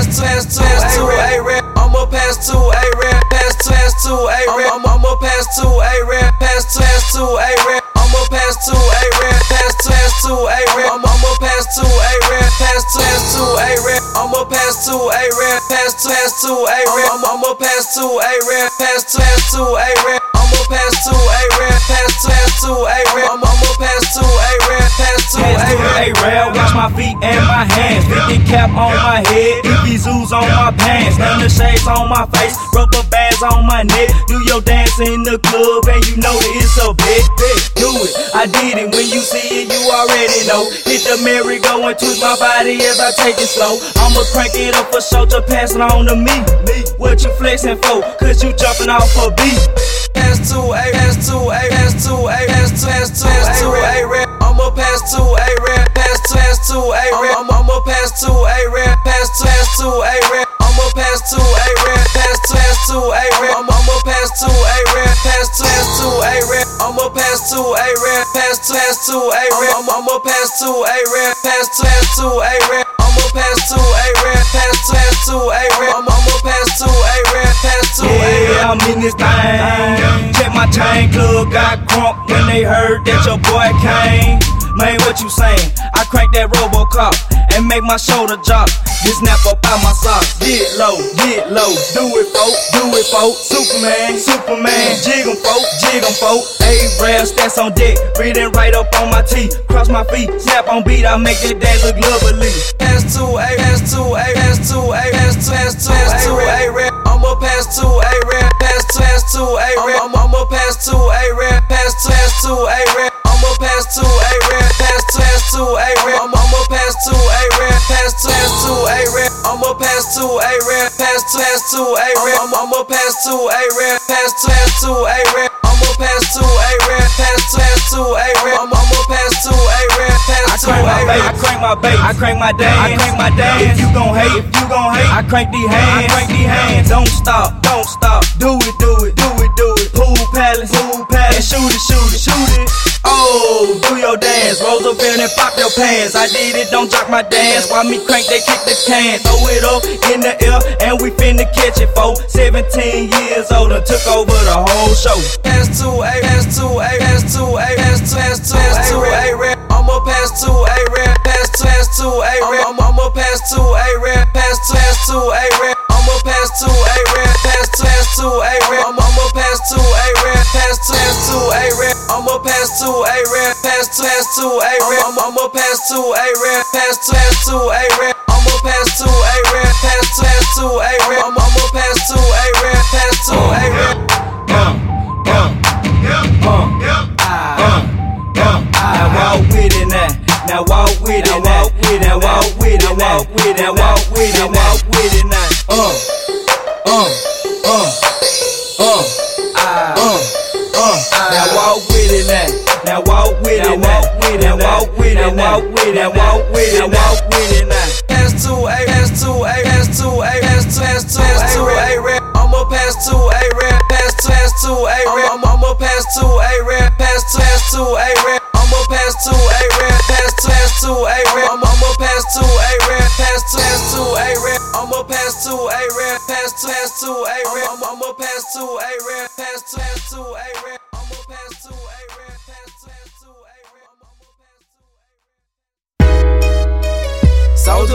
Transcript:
A-Rap. I'ma pass to A-Rap. Pass to A-Rap. I'ma pass to A-Rap. Pass to A-Rap. I'ma pass to A-Rap. Pass to A-Rap. I'ma pass to A-Rap. Pass to A-Rap. I'ma pass to A-Rap. Pass to A-Rap. I'ma pass to A-Rap. Pass to A-Rap. I'ma pass to A-Rap. Pass to A-Rap. I'ma pass to A-Rap. Pass to A-Rap. Watch my feet and my hands. 50 cap on my head. EV zoos on my pants. None of shades on my face. Rubber bands on my neck. Do your dance in the club and you know that it's a bet. Do it. I did it. When you see it, you already know. Hit the merry-go and twist my body as I take it slow. I'ma crank it up for show, just pass it on to me. What you flexing for? Cause you jumping off a beat. Pass to A-Rap. I'ma pass to A-Rap. Pass to A-Rap. I'ma pass to A-Rap. Pass to A-Rap. I'ma pass to A-Rap. Pass to A-Rap. I'ma pass to A-Rap. Pass to A-Rap. I'ma pass to A-Rap. Pass to A-Rap. I'ma pass to A-Rap. Pass to A-Rap. I'ma pass to A-Rap. Pass to A-Rap. I'ma pass to A-Rap. Pass to A-Rap. Yeah, I'm in this thing. Check my chain, club got crunk when they heard that your boy came. Man, what you saying? I crank that Robocop and make my shoulder drop. Just snap up out my socks. Get low, do it, folk, Superman, jig 'em, folk, A-Rap, stats on deck, breathing right up on my teeth. Cross my feet, snap on beat, I make that dance look lovely. Pass to A-Rap. I'ma pass to A-Rap. Pass to A-Rap. I'ma pass to A-Rap. Pass to A-Rap. I'ma pass to A-Rap. Pass to A-Rap. I'ma pass to A-Rap. Pass to A-Rap. I'ma pass to A-Rap. Pass to A-Rap. I'ma pass to A-Rap. Pass to A-Rap. I'ma pass to A-Rap. Pass to A-Rap. I'ma pass to A-Rap. Pass to A-Rap. I crank my bass, I crank my dance. If you gon' hate, I crank these hands. Don't stop. Do it. Pool palace, and shoot it. Oh, do your dance, rose up in and pop your pants. I did it, don't jock my dance. While me crank, they kick the can. Throw it up in the air, and we finna catch it, for 17 years old and took over the whole show. Pass to A-Rap. I'ma pass to A-Rap. Pass to A-Rap. I'ma pass to A-Rap. Pass to A-Rap. I'ma pass to A-Rap. Pass to A-Rap. I'ma pass to A-Rap. Pass to A-Rap. I'ma pass to A-Rap. Pass to A-Rap. I'ma pass to A-Rap. Pass to A-Rap. I'ma pass to A-Rap. Pass to A-Rap. I'ma pass to A-Rap. Pass to A-Rap. Now walk with it now. Pass to A-Rap. I'ma pass to A-Rap. Pass to A-Rap. I'ma pass to A-Rap. Pass to A-Rap. I'ma pass to A-Rap. Pass to A-Rap. I'ma pass to A-Rap. Pass to A-Rap. I'ma pass to A-Rap. Pass to A-Rap. I'ma pass to A-Rap. Pass to A-Rap. I'ma pass to A-Rap. Pass to A-Rap. Soulja